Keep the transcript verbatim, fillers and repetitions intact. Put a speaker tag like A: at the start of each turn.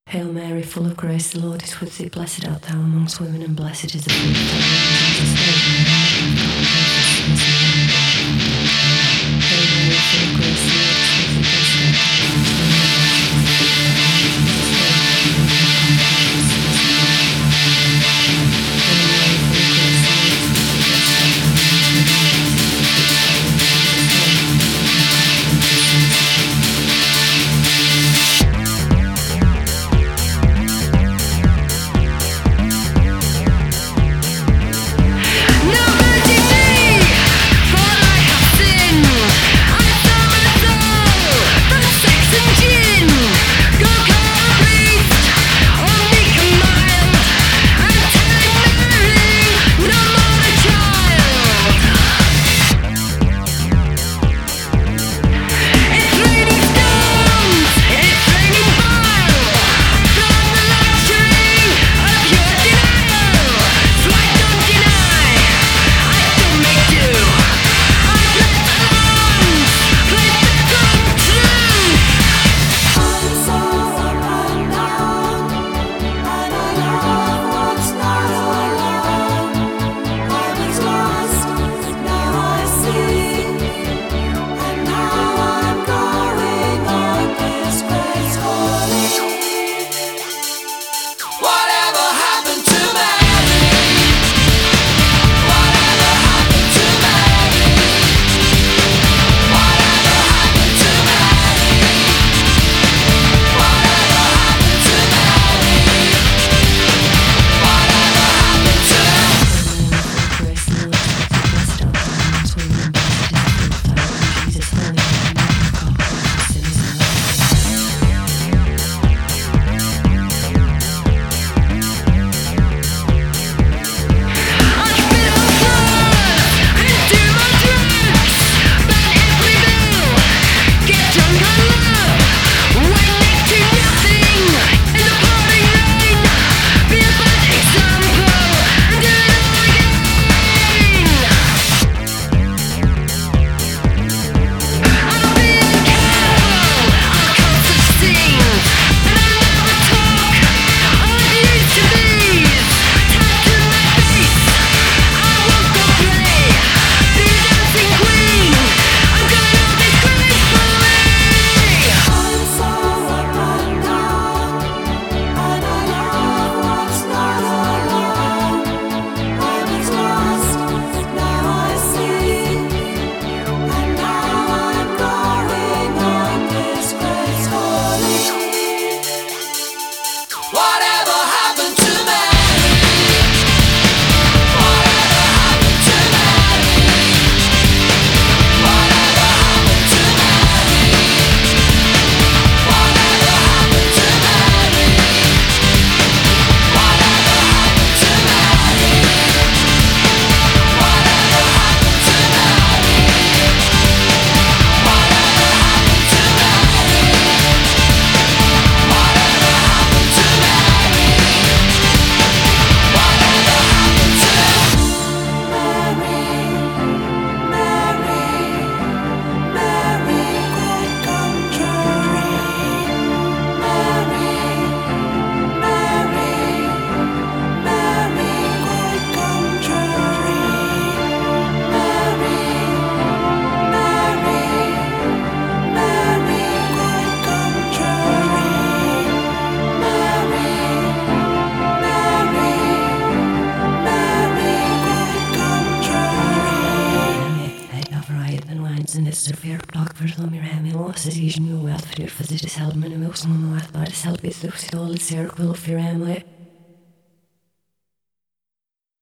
A: Hail Mary, full of grace, the Lord is with thee. Blessed art thou amongst women, and blessed is the fruit of thy womb, Jesus. Hail Mary, full of grace, the Lord is with thee. Blessed art thou amongst women, and blessed is the fruit of thy womb, Jesus. Hail Mary, full of grace, the Lord is with thee. Blessed art thou amongst women, and blessed is the fruit of thy womb, Jesus. And it's the fair block for some your hammy loss as you know well for your visit is held minimum by the self is the all the circle of your amway.